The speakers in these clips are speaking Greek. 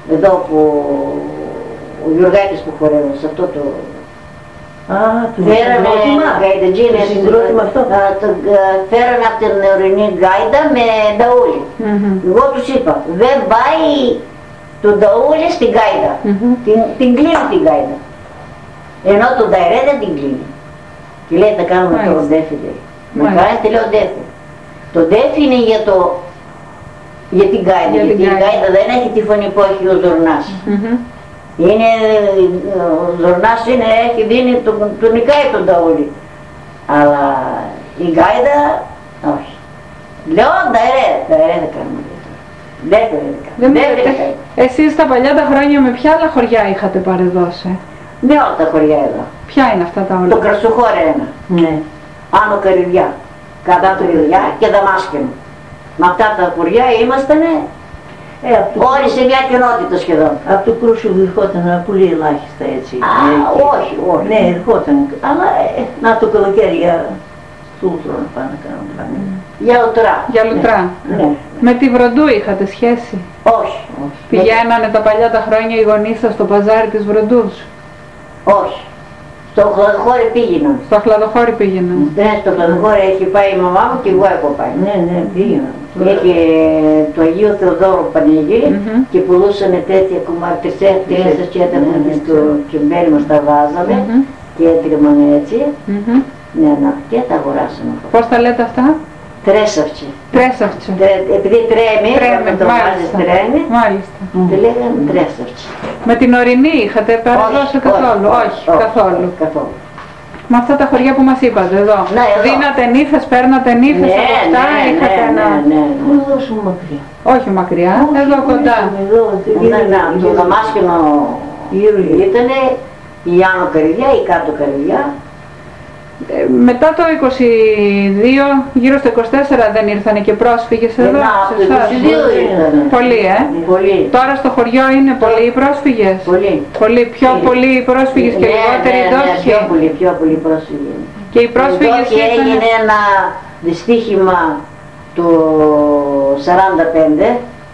εδώ που ο Γιουργάκης που χορεύει σε αυτό το... Φέρανε γαϊδατζίνες, φέρανε από την ορεινή γάιδα με νταούλι. Εγώ τους είπα, δεν πάει το νταούλι στην γάιδα, την κλείνει την γάιδα. Ενώ το νταϊρέ δεν την κλείνει. Και λέει θα κάνουμε το ντέφι, λέει. Να κάνετε, λέω ντέφι. Το ντέφι είναι για την γάιδα, γιατί η γάιδα δεν έχει τη φωνή που έχει ο Ζορνάς. Είναι, ο Ζορνάς έχει δίνει, του νικάει τον ταούλι. Αλλά η γάιδα, όχι. Λέω νταϊρέ θα κάνουμε. Εσείς στα παλιά τα χρόνια με ποια άλλα χωριά είχατε παρεδώσει? Με όλα τα χωριά εδώ. Ποια είναι αυτά τα όλα? Το Κρασοχώρι ένα. Ναι. Άνω Καρυδιά, κατά Καρυδιά και Δαμάσκηνο. Με αυτά τα χωριά ήμαστανε όλοι σε μια κοινότητα σχεδόν. Από το Κρούσιο ερχόταν πολύ ελάχιστα έτσι. Όχι. Ναι, ερχόταν. Αλλά να το καλοκαίρι για στούλτρο να πάνε να κάνουν. Για λουτρά. Για λουτρά. Ναι. Με τη Βροντού είχατε σχέση? Όχι. Πηγαίνανε τα παλιά τα χρόνια οι γονείς σας στο παζάρι της Βροντούς? Όχι. Στο Χλαδοχώρι πήγαιναν. Στο Χλαδοχώρι πήγαιναν. Ναι, στο Χλαδοχώρι έχει πάει η μαμά μου και εγώ έχω πάει. Ναι, πήγαιναν. Έχει το Αγίου Θεοδόρου πανηγύρι και πουλούσανε τέτοια κομμάτια και έτρεπαν στο κεμπέλι μας τα βάζαμε και έτρεμαν έτσι. Ναι, και τα αγοράσαμε. Πώς τα λέτε αυτά? Τρέσαυτι. Τρέσαυτι. Επειδή τρέμει, το βάζεις τρέμει, τη λέγαμε τρέσαυτι. Με την ορεινή είχατε παραδώσει καθόλου? Όχι, καθόλου. Με αυτά τα χωριά που μας είπατε εδώ. Δίνατε νύφες, παίρνατε νύφες από αυτά, είχατε ένα... Ναι. Όσο μακριά. Όχι μακριά, εδώ κοντά. Το Δαμάσκηνο ήτανε η Άνω Καρυδιά, η Κάτω Καρυδιά. Μετά το 22, γύρω στο 24 δεν ήρθανε και πρόσφυγες εδώ? Από το 22 ήρθανε. Πολλοί, Τώρα στο χωριό είναι πολλοί οι πρόσφυγες? Πολλοί. Πιο πολλοί οι πρόσφυγες και λιγότεροι οι ντόπιοι? Πιο πολλοί πρόσφυγες. Και οι πρόσφυγες έγινε ένα δυστύχημα του 45.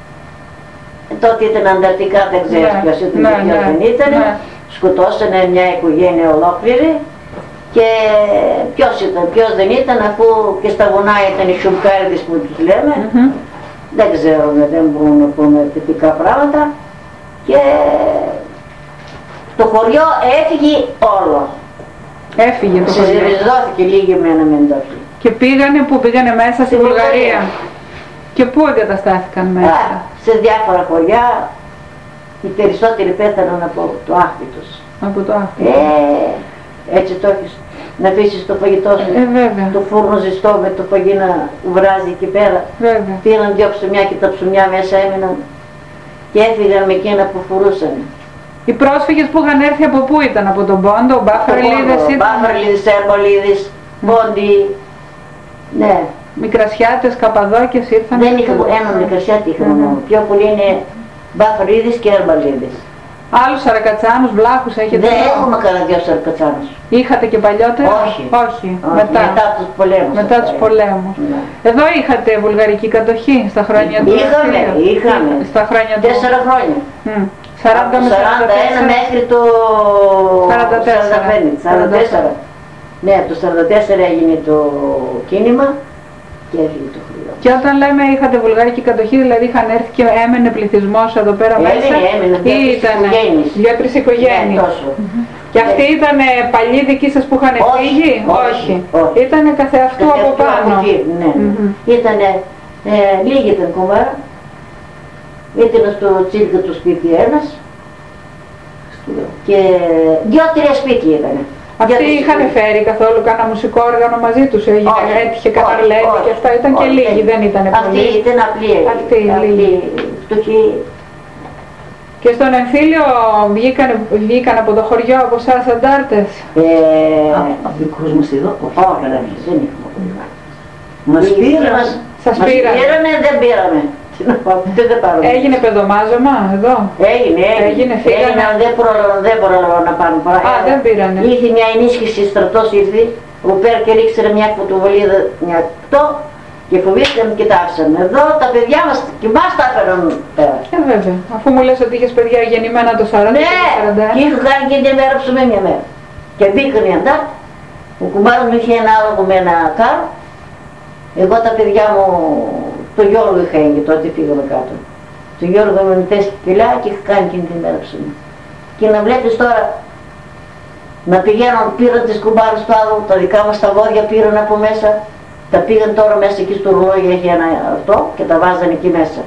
Τότε ήταν ανταρτικά, δεν ξέρεις ποιος ήταν και ποιος δεν ήταν. Σκοτώσανε μια οικογένεια ολόκληρη. Και ποιος δεν ήταν, αφού και στα βουνά ήταν οι σιουμπκάριδες που τους λέμε. Δεν ξέρουμε, δεν μπορούμε να πούμε τυπικά πράγματα. Και το χωριό έφυγε όλο. Έφυγε το χωριό. Συζητώθηκε λίγη με ένα μεντόφι. Και πήγανε μέσα στη Βουλγαρία. Και πού εγκαταστάθηκαν μέσα? Σε διάφορα χωριά. Οι περισσότεροι πέθαναν από το άχτη τους. Από το άχτη. Έτσι το έχεις να αφήσεις το φαγητό σου, το φούρνο ζεστό με το φαγί να βράζει εκεί πέρα. Πήραν δυο ψωμιά και τα ψωμιά μέσα έμειναν και έφυγαν με εκείνα που φορούσαν. Οι πρόσφυγες που είχαν έρθει από πού ήταν? Από τον Πόντο, Μπάφαρλίδες ήταν? Μπάφαρλίδες, Έμπολίδες, Πόντι, ναι. Μικρασιάτες, Καπαδόκες ήρθαν? Δεν είχαμε, ένα Μικρασιάτη είχαμε μόνο. Πιο πολύ είναι Μπάφαρλίδες και Έμπολίδες. Άλλους σαρακατσάνους, βλάχους έχετε? Δεν έχουμε κανένα δυο σαρακατσάνους. Είχατε και παλιότερα? Όχι. Μετά τους πολέμους. Μετά τους πολέμους. Ναι. Εδώ είχατε βουλγαρική κατοχή στα χρόνια του? Είχαμε. Στα χρόνια του? 4 χρόνια. 40 με 41 μέχρι το 44. Ναι, από το 44 έγινε το κίνημα και έφυγε το χωριό. Και όταν λέμε είχατε βουλγαρική κατοχή, δηλαδή είχαν έρθει και έμενε πληθυσμός εδώ πέρα μέσα? Έμενε, δύο-τρεις οικογένειες. Και αυτοί ήταν παλιοί δικοί σας που είχαν φύγει? Όχι. Ήτανε καθεαυτού από πάνω? Ναι. Ήτανε, λίγοι ήταν κομμάρα. Ήταν στο Τσίλκα του σπίτι ένας και 2-3 σπίτια ήτανε. Αυτοί είχαν φέρει καθόλου κάνα μουσικό όργανο μαζί τους? Έτυχε κανένα ρλέτη και αυτά? Ήταν και λίγοι, δεν ήταν πολλοί? Αυτοί ήταν απλοί, φτωχοί. Και στον εμφύλιο βγήκαν από το χωριό από εσάς αντάρτες? Από δικούς μας εδώ? Όχι, δεν είχαμε. Μας πήραν. Σας πήρανε, δεν πήραμε. Έγινε παιδομάζωμα εδώ? Έγινε, αλλά δεν πρόλαβα να πάνε παρά. Δεν πήρανε. Ήρθε μια ενίσχυση, στρατός ήρθε, ο Πέρ και ρίξε μια φωτοβολίδα, μια 8 Και φοβήθηκαν και τα άφησαν. Εδώ τα παιδιά μας και μας τα έφεραν πέρα. Βέβαια. Αφού μου λες ότι είχες παιδιά γεννημένα το 40 ναι, και είχα κάνει και μια μέρα ψωμί μια μέρα. Και μπήκαν οι αντάρτες. Ο κουμπάρος μου είχε ένα άλογο με ένα κάρο. Εγώ τα παιδιά μου, το Γιώργο είχα έγκυ, τότε πήγαμε κάτω. Το Γιώργο με 4 κιλά και είχα κάνει εκείνη τη μέρα ψωμί. Και να βλέπεις τώρα, να πηγαίνουν, πήραν τις κουμπάρες του άλογου, τα δικά μας τα βόδια πήραν από μέσα. Τα πήγαν τώρα μέσα εκεί στο ρολόι, έχει ένα αυτό και τα βάζανε εκεί μέσα.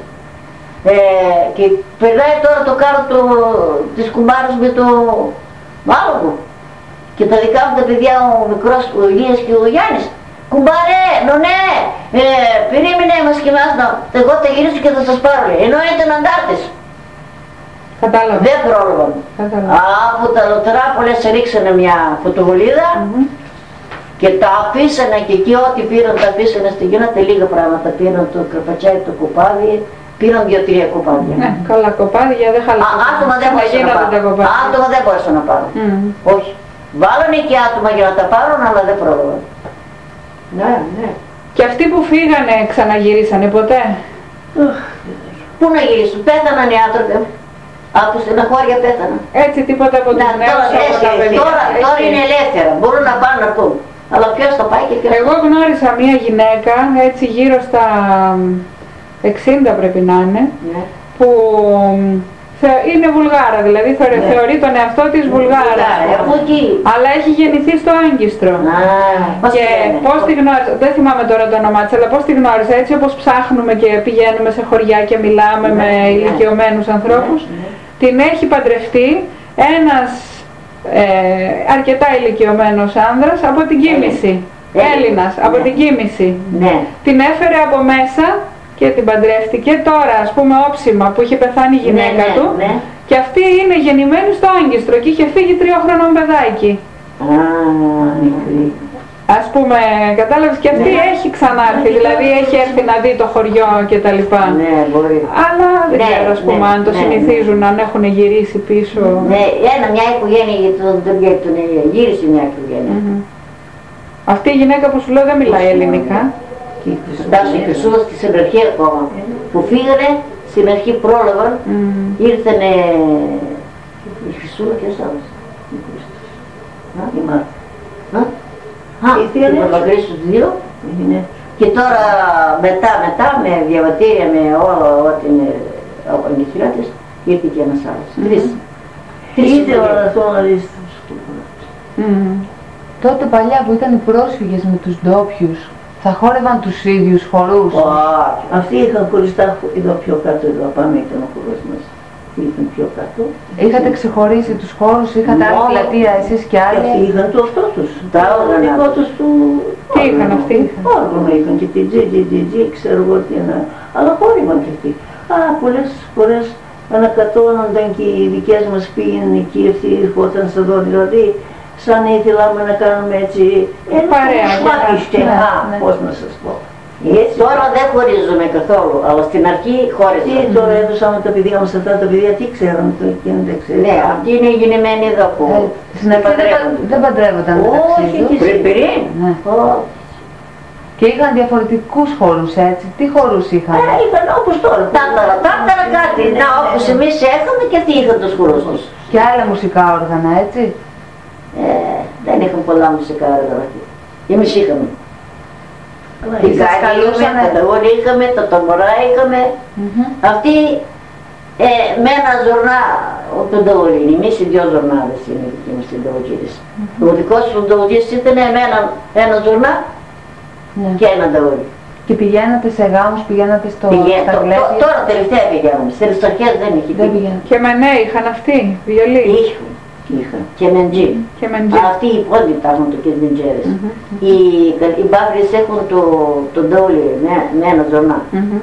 Και περνάει τώρα το κάρο της κουμπάρας με το άλογο. Και τα δικά μου τα παιδιά, ο μικρός, ο Ηλίας και ο Γιάννης, κουμπάρε, νονέ, περίμενε μας και εμάς να, εγώ θα γυρίσω και θα σας πάρω, ενώ ήταν αντάρτες. Κατάλαβα. Δεν πρόλαβαν. Από τα λοτράπολες ρίξανε μια φωτοβολίδα και τα αφήσανε και εκεί ό,τι πήραν τα αφήσανε στη γίνατε λίγα πράγματα. Πήραν το κραπατσάκι, το κοπάδι, πήραν 2-3 κοπάδια. Ναι, καλά κοπάδια δεν χαλάσαν. Άτομα δεν μπορούσαν να πάρουν. Άτομα δεν μπορούσαν να πάρουν. Όχι. Βάλανε και άτομα για να τα πάρουν, αλλά δεν πρόλαβαν. Ναι, ναι. Και αυτοί που φύγανε ξαναγυρίσανε ποτέ? Πού να γυρίσουν, πέθαναν οι άνθρωποι. Από στεναχώρια πέθαναν. Έτσι τίποτα από τους νέους από τα παιδιά. Τώρα είναι ελεύθερα, μπορούν να πάνε να πούν. Αλλά ποιος θα πάει και ποιος. Εγώ γνώρισα μια γυναίκα, έτσι γύρω στα 60 πρέπει να είναι, που είναι Βουλγάρα, δηλαδή θεωρεί τον εαυτό της Βουλγάρα. Αλλά έχει γεννηθεί στο Άγκιστρο. Και πώς τη γνώρισα, δεν θυμάμαι τώρα το όνομά της, αλλά πώς τη γνώρισα, έτσι όπως ψάχνουμε και πηγαίνουμε σε χωριά και μιλάμε με ηλικιωμένους ανθρώπους, την έχει παντρευτεί ένας αρκετά ηλικιωμένος άνδρας από την Κίμηση. Έλληνας, από την Κίμηση. Την έφερε από μέσα και την παντρεύτηκε τώρα, ας πούμε, όψιμα που είχε πεθάνει η γυναίκα του. Και αυτή είναι γεννημένη στο Άγκιστρο και είχε φύγει 3χρονο παιδάκι. Ας πούμε, κατάλαβες, και αυτή έχει ξανάρθει, δηλαδή έχει έρθει να δει το χωριό και τα λοιπά. Ναι, μπορεί. Αλλά δεν ξέρω, ας πούμε, αν το συνηθίζουν, αν έχουν γυρίσει πίσω. Ναι, μια οικογένεια τον γύρισε μια οικογένεια. Αυτή η γυναίκα που σου λέω δεν μιλάει ελληνικά. Φτάσουν και Χρυσούλα στην αρχή ακόμα. Που φύγανε, στην αρχή πρόλαβαν, ήρθανε η Χρυσούλα και ο Σάββας. Η Μάρτα. Ήρθανε οι Παπαχρήστους δύο. Και τώρα μετά με διαβατήρια, με όλα ό,τι είναι από νησιώτες, ήρθε και ένας άλλος. Ήρθε ο Ανατόλης. Τότε παλιά που ήταν οι πρόσφυγες με τους ντόπιους, θα χόρευαν τους ίδιους χορούς. Αυτοί είχαν χωριστά εδώ πιο κάτω, εδώ πάμε ήταν ο χορός μας. Είχαν πιο κάτω. Είχατε ξεχωρίσει τους χώρους, είχατε άλλη πλατεία εσείς και άλλοι. Αυτοί είχαν το αυτό τους. Τα όργανα τους του... Τι είχαν αυτοί? Όργανα είχαν και την τζι, ξέρω εγώ τι είναι. Αλλά χόρευαν και αυτοί. Πολλές φορές ανακατώνονταν και οι δικές μας πήγαιναν εκεί, αυτοί ερχόταν στα εδώ, δηλαδή σαν ήθελαμε να κάνουμε έτσι παρέα, πώς να σας πω. Τώρα δεν χωρίζουμε καθόλου, αλλά στην αρχή χώριζαμε. Τώρα έδωσαμε τα παιδιά μας αυτά, τα παιδιά τι ξέραμε, το εκείνο δεν ξέραμε. Ναι, αυτοί είναι γεννημένοι εδώ που στην αρχή δεν παντρεύονταν μεταξύ τους. Πριν. Και είχαν διαφορετικούς χώρους, έτσι. Τι χώρους είχαν? Είχαν όπως τώρα. Τάταρα κάτι. Να, όπως εμείς έχαμε και αυτοί είχαν τους χώρους τους. Και άλλα μουσικά όργανα, έτσι. Δεν είχαν πολλά μουσικά όργανα. Εμείς είχαμε. Την Γκάιτα είχαμε, τα ταγόνια είχαμε, τα ταμπορά είχαμε. Αυτοί με ένα ζουρνά, τον Νταουλίνη, εμείς οι δυο ζουρνάδες είναι δικοί μας οι Νταουλίνες. Ο δικός του Νταουλίνης ήταν με ένα ζουρνά και ένα Νταουλίνη. Και πηγαίνατε σε γάμους, πηγαίνατε στα γλέπια? Τώρα τελευταία πηγαίναμε, στις αρχές δεν είχε πήγει. Και με ναι, είχαν αυτοί, βιολί. Είχαν. Και μεντζί. Αυτοί οι πόντι υπάρχουν το και μεντζέρες. Οι μπάφρες έχουν το ντόλι με ένα ζωνά.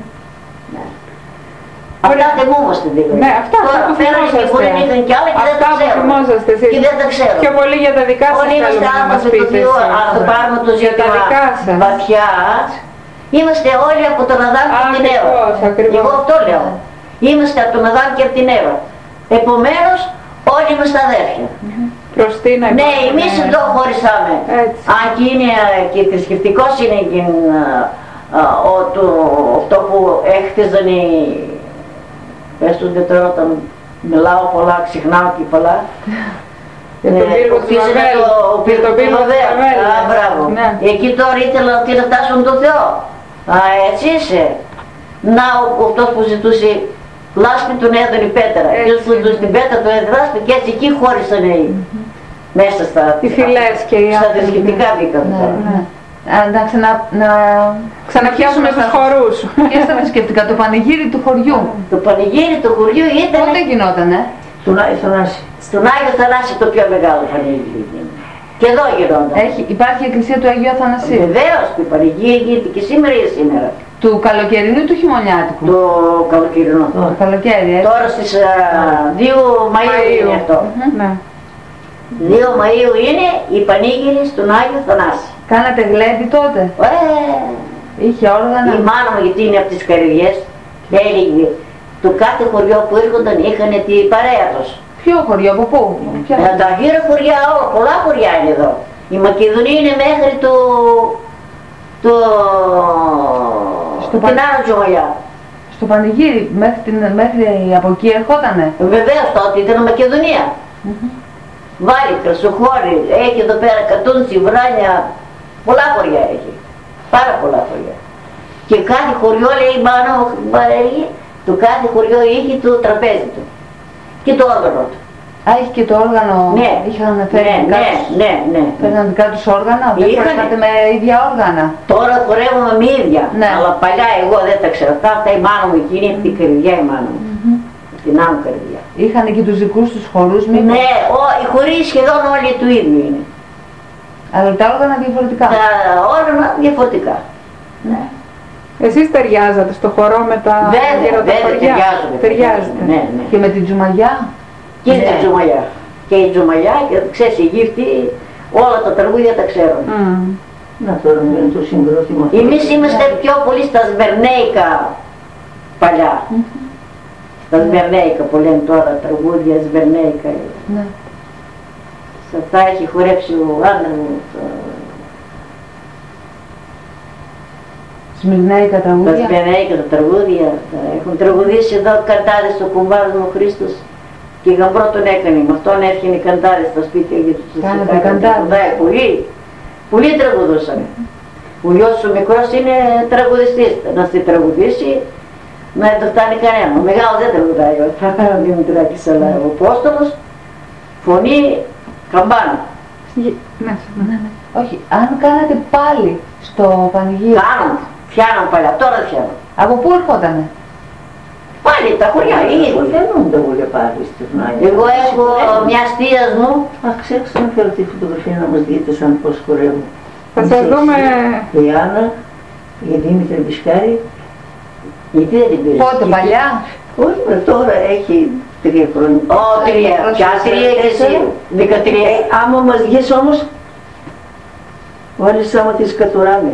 Αυτά θυμόμαστε δηλαδή. Ναι, αυτά που θυμόσαστε. Αυτά που θυμόσαστε εσείς. Και δεν τα ξέρω. Πιο πολύ για τα δικά σας θέλουμε να μας πείτε. Αν πάρουμε το ζήτημα βαθιά, είμαστε όλοι από τον Αδάμ και την Εύα. Εγώ αυτό λέω. Είμαστε από τον Αδάμ και την Εύα. Επομένως, όλοι είμαστε αδέρφια. Ναι, εμείς εδώ χωρισάμε. Αν και είναι και θρησκευτικός είναι και αυτό που έχτιζαν οι... Πες τους δεν τώρα όταν μιλάω πολλά, ξεχνάω και πολλά. Για τον πύργο του Βαβέλ. Μπράβο. Εκεί τώρα ήθελα να φτάσουν τον Θεό. Έτσι είσαι. Να αυτός που ζητούσε λάσπη τον έδωνε η πέτρα. Ποιος που ζητούσε την πέτρα τον έδωνε λάσπη και έτσι εκεί χώρισαν μέσα στα θρησκευτικά μπήκαν. Να ξαναπιάσουμε στους χορούς. Και στα θρησκευτικά, το πανηγύρι του χωριού. Το πανηγύρι του χωριού ήταν... Πότε γινότανε? Στον Άγιο Θανάση. Στον Άγιο Θανάση το πιο μεγάλο πανηγύρι. Και εδώ γινόταν. Υπάρχει η εκκλησία του Αγίου Αθανασίου. Βεβαίως, το πανηγύρι γίνεται και σήμερα ή σήμερα. Του καλοκαιρινού ή του χειμωνιάτικου? Το καλοκαιρινό. Το καλοκαίρι, έτσι. Τώρα στις 2 Μαΐου είναι αυτό. 2 Μαΐου είναι η πανήγυρη στον Άγιο Θανάση. Κάνατε γλέντι τότε? Είχε όργανα? Η μάνα μου, γιατί είναι από τις Καρυδιές, έλεγε του κάθε χωριό που έρχονταν είχαν την παρέα τους. Ποιο χωριό, από πού? Τα γύρω χωριά, πολλά χωριά είναι εδώ. Η Μακεδονία είναι μέχρι την άλλη Τζομαλιά. Στο πανηγύρι, μέχρι από εκεί ερχότανε? Βεβαίως τότε ήταν Μακεδονία. Βάλει, Χρυσοχώρη, έχει εδώ πέρα Κατούντσι, Βράνια, πολλά χωριά έχει. Πάρα πολλά χωριά. Και κάθε χωριό, λέει η μάνα μου, το κάθε χωριό είχε το τραπέζι του. Και το όργανο του. Έχει και το όργανο, ναι. Είχαν φέρει ναι. Φέρναν δικά τους όργανα, δεν χωρέσατε με ίδια όργανα? Τώρα χορεύουμε με ίδια, αλλά παλιά εγώ δεν τα ξέρω. Αυτά η μάνα μου εκείνη, αυτή η Καρυδιά η μάνα μου. Την άμμο Καρυδιά. Είχαν και τους δικούς τους χορούς, μήπως? Ναι, οι χοροί σχεδόν όλοι του ίδιου είναι. Αλλά τα όργανα διαφορετικά? Τα όργανα διαφορετικά. Ναι. Εσείς ταιριάζατε στο χορό με τα χωριά? Ταιριάζουμε. Ναι. Και με την Τζουμαγιά? Και την Τζουμαγιά. Και η Τζουμαγιά, και ξέρεις οι Αιγύπτιοι, όλα τα τραγούδια τα ξέρουν. Να τώρα με το συγκρότημα. Εμείς είμαστε πιο πολύ στα σμερνέικα παλιά. Τα σμερνέικα που λένε τώρα, τραγούδια σμερνέικα. Ναι. Σε αυτά έχει χορέψει ο άντρας μου. Σμυρνέικα τραγούδια. Τα σμυρνέικα τα τραγούδια. Έχουν τραγουδήσει εδώ καντάδες στο κουμπάρι μου ο Χρήστος και γαμπρό τον έκανε. Με αυτόν έρχεται οι καντάδες στα σπίτια για τους καντάδες. Πολλοί τραγουδούσαν. Ο γιος σου μικρός είναι τραγουδιστής. Να στη τραγουδήσει, να το φτάνει κανένα. Ο μεγάλος δεν τραγουδάει. Ο Δημητράκης, αλλά ο Απόστολος, φωνή, καμπάνα. Όχι, αν κάνατε πάλι στο πανηγύρι. Κάνουν, πιάνουν παλιά, τώρα δεν πιάνουν. Από πού ερχότανε? Πάλι τα χωριά, ήδη. Δεν νόμουν τα πάλι στην Άγια. Εγώ έχω μια στίας μου. Αχ, ξέχασα να φέρω τη φωτογραφία να μας δείτε σαν πώς χορεύουν. Θα σας δούμε... Η Άννα, η Δήμητρα Μπισκάρη. Γιατί δεν την πήρες? Πότε, παλιά? Όχι, τώρα έχει 3 χρόνια. Ω, 3, πια 3 και εσύ, 13. Άμα μας βγεις όμως, όλες άμα τις κατουράμε.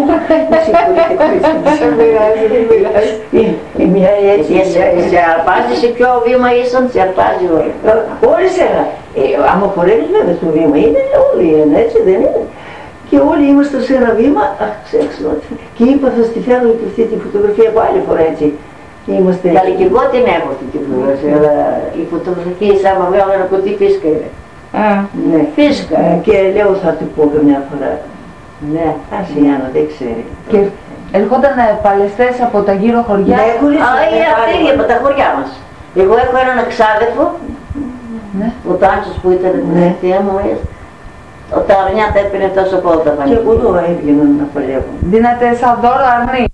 Δεν πειράζει. Η μια έτσι. Σε αρπάζει σε ποιο βήμα ήσαν, σε αρπάζει όλοι. Όλοι σένα. Άμα χορεύεις βέβαια στο βήμα, είναι όλοι ένα, έτσι δεν είναι? Και όλοι είμαστε σε ένα βήμα, αχ, ξέχασα ότι. Και είπα θα στη φέρω και αυτή τη φωτογραφία από άλλη φορά έτσι. Καλή και εγώ την έχω αυτή τη φωτογραφία, αλλά η φωτογραφία σαν να βγάλω ένα κουτί φίσκα είναι. Ναι, φίσκα. Και λέω θα του πω καμιά φορά. Ναι, άσε η Άννα, δεν ξέρει. Και ερχόταν παλαιστές από τα γύρω χωριά? Ναι, είναι αυτή από τα χωριά μας. Εγώ έχω έναν εξάδελφο, ο Τάντσος που ήταν την θεία μου, τα αρνιά τα έπαιρνε τόσο από τα πανηγύρια. Και από εδώ έβγαιναν να παλεύουν. Δίνατε σαν δώρο αρνί?